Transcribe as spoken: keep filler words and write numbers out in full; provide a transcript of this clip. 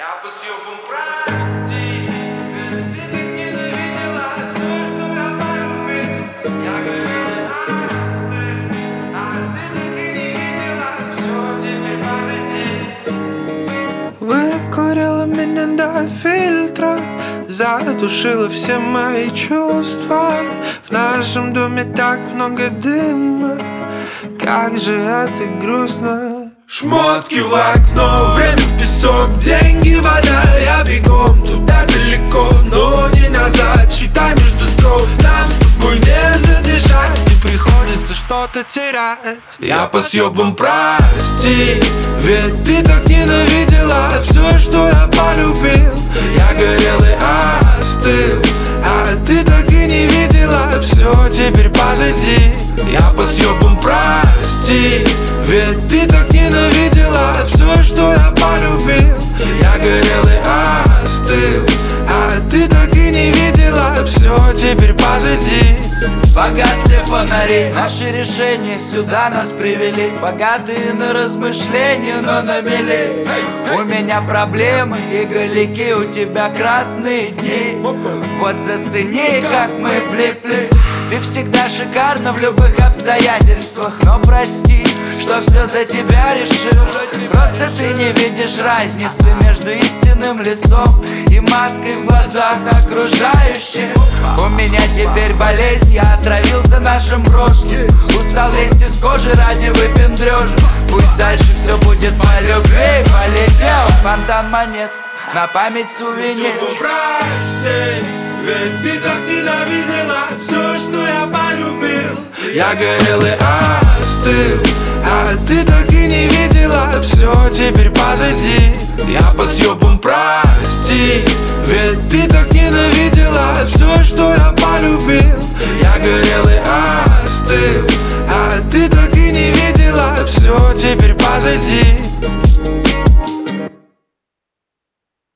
Я по съебам прости, ты, ты так ненавидела все, что я полюбил. Я говорил, остынь, а ты так и не видела. Все теперь позади. Выкурила меня до фильтра, задушила все мои чувства. В нашем доме так много дыма, как же это грустно. Шмотки в окно, время песок, деньги вода. Я бегом туда далеко, но не назад. Читай между строк, нам с тобой не задержать. И приходится что-то терять. Я по съебам прости, ведь ты так ненавидела все, что я полюбил. Я горел и остыл, а ты так и не видела. Все теперь позади. Я по съебам прости, ведь ты так ненавидела все, что я полюбил. Я горел и остыл, а ты так и не видела. Все теперь позади. Погасли фонари, наши решения сюда нас привели. Богатые на размышления, но на мели. У меня проблемы и голяки, у тебя красные дни. Вот зацени, как мы влипли. Ты всегда шикарна в любых обстоятельствах, но прости, что все за тебя решил. Просто ты не видишь разницы между истинным лицом и маской в глазах окружающих. У меня теперь болезнь, я отравился нашим прошлым. Устал лезть из кожи ради выпендрежа. Пусть дальше все будет по любви. Полетел фонтан монет, на память сувенир. Прости, ведь ты так ненавидела все, что я полюбил. Я горел и остыл, а ты так и не видела. Все теперь позади. Я по съебам прости, ведь ты так ненавидела все, что я полюбил. Я горел и остыл, а ты так и не видела. Все теперь позади.